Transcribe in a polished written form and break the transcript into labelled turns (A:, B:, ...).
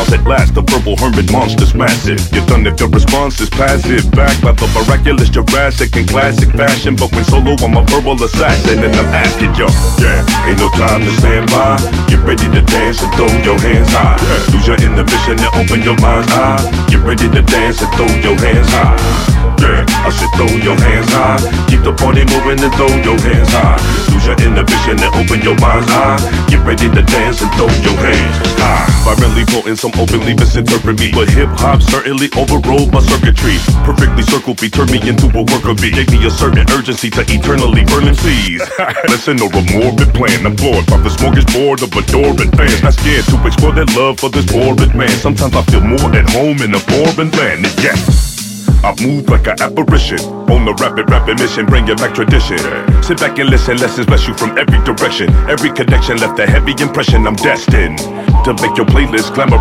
A: styles at last. The verbal hermit monster's massive. You're done if your response is passive. Backed by the miraculous Jurassic in classic fashion. But when solo, I'm a verbal assassin and I'm asking you. Yeah, ain't no time to stand by. Get ready to dance and throw your hands high. Lose your inhibition and open your mind's eye. Get ready to dance and throw your hands high. Yeah, I said throw your hands high. Keep the party moving and throw your hands high. Lose your inhibition and open your mind's eye. Get ready to dance and throw your hands high. Violently potent, some openly misinterpret me, but hip-hop certainly overrode my circuitry. Perfectly circled me, turned me into a worker bee. Gave me a certain urgency to eternally burning seas. Listen, or a morbid plan. I'm floored by the smorgasbord of adoring fans. Not scared to explore that love for this boring man. Sometimes I feel more at home in a foreign land. And yes, I move like an apparition on the rapid mission, bringing back tradition. Sit back and listen, lessons bless you from every direction. Every connection left a heavy impression. I'm destined to make your playlist glamour.